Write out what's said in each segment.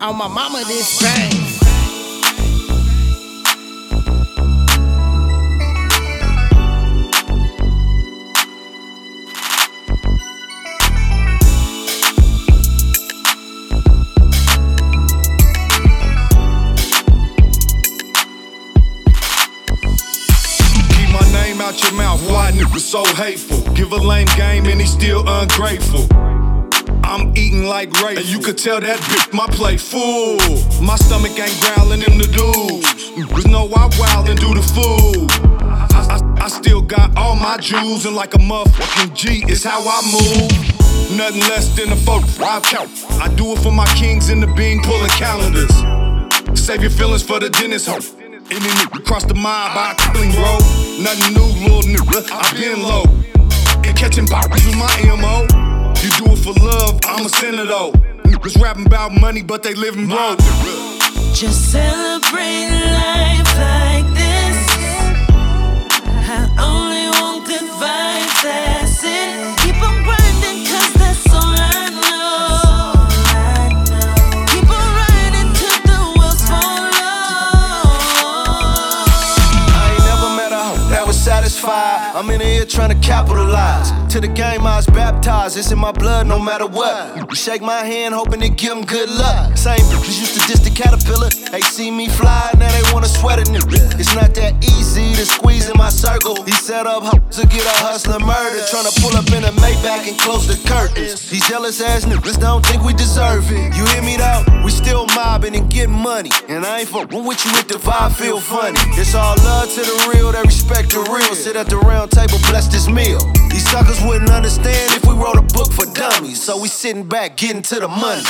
On my mama, this thing. Out your mouth, why niggas so hateful? Give a lame game and he still ungrateful. I'm eating like Ray, and you could tell that bitch my plate full. My stomach ain't growling in the dudes. Niggas know I wild and do the fool. I still got all my jewels, and like a motherfucking G is how I move. Nothing less than a 4-5 count. I do it for my kings in the bean pulling calendars. Save your feelings for the dentist hoe. Any nigga cross the mob, I killing, bro. Nothing new, little nigga, I been low. And catching bottles is my MO. You do it for love, I'm a sinner though. Niggas rapping about money, but they living broke. Just celebrate life like this. I only want good vibes, that's it. Keep on grinding, cause that's all I know. Keep on riding till the wheels fall off. Satisfied, I'm in here trying to capitalize. To the game I was baptized, it's in my blood no matter what. You shake my hand hoping to give them good luck. Same bitches used to diss the caterpillar. They see me fly, now they wanna sweat a nigga. It's not that easy to squeeze in my circle. He set up hoes to get a hustler murder. Trying to pull up in a Maybach and close the curtains. These jealous ass niggas don't think we deserve it. You hear me though? We still mobbing and getting money. And I ain't fucking with you if the vibe feel funny. It's all love to the real, they respect the real. Sit at the round table, bless this meal. These suckers wouldn't understand if we wrote a book for dummies. So we sitting back, getting to the money.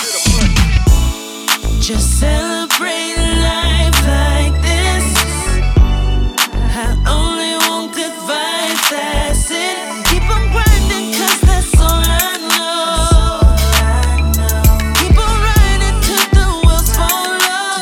Just celebrate life like this. I only want good vibes, that's it. Keep on grinding, cause that's all I know. Keep on riding till the wheels fall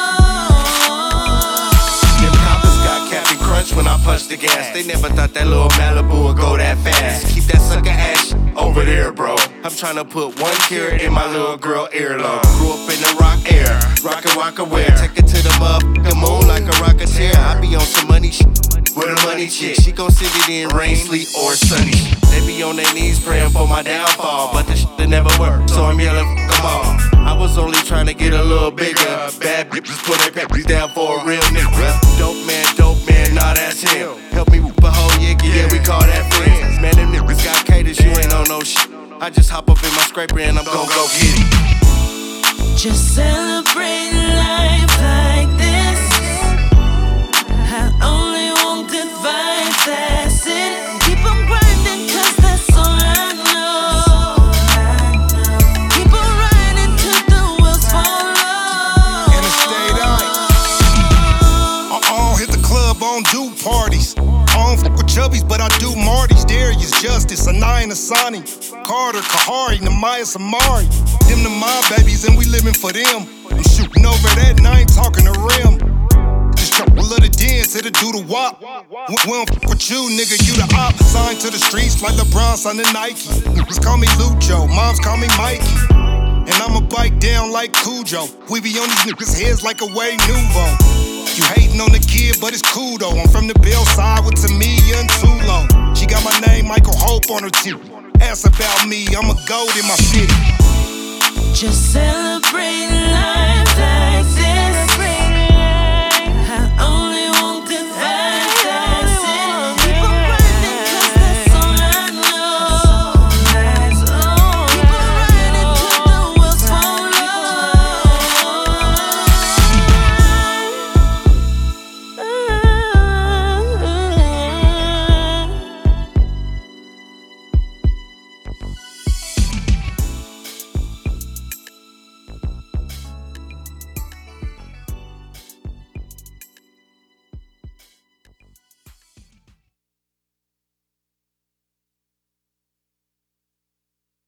off. Them coppers got Captain Crunch when I punch the gas. They never thought that little Malibu would go that fast. Keep that sucker ass over there, bro. I'm tryna put 1 carat in my little girl earlobe. Grew up in the rock era, rockin' wear. Take it to the motherfucking moon like a rocketeer. I be on some money shit with a money chick. She gon' sit it in rain, sleet, or sunny shit. They be on their knees praying for my downfall, but the shit that never work, so I'm yelling fuck 'em all. I was only trying to get a little bigger. Bad bitches put their peppers down for a real nigga. Dope man, nah that's him. Help me whoop a whole yiggy, yeah we call that friends. Man them niggas got caters, you ain't on no shit. I just hop up in my scraper and I'm gon' go get it. Just celebrate life like this. I only want good vibes, that's it. Keep on grinding, cause that's all I know. Keep on riding till the wheels fall off. Interstate I hit the club on do parties. I don't fuck with chubbies, but I do Marty's. Darius, Justice, Anaya, Asani, Carter, Kahari, Namaya, Samari. Them the my babies and we living for them. I'm shooting over that and I ain't talking to rim. Just try to love the dance, it'll do the wop. We don't fuck with you, nigga, you the op. Signed to the streets like LeBron signed to Nike. Niggas call me Lucho, moms call me Mikey. And I'ma bite down like Cujo. We be on these niggas' heads like a way nouveau. You hating on the kid, but it's cool though. I'm from the Bell side with Tamia and Toulon. She got my name, Michael Hope, on her tip. Ask about me, I'm a gold in my city. Just celebrate life like this.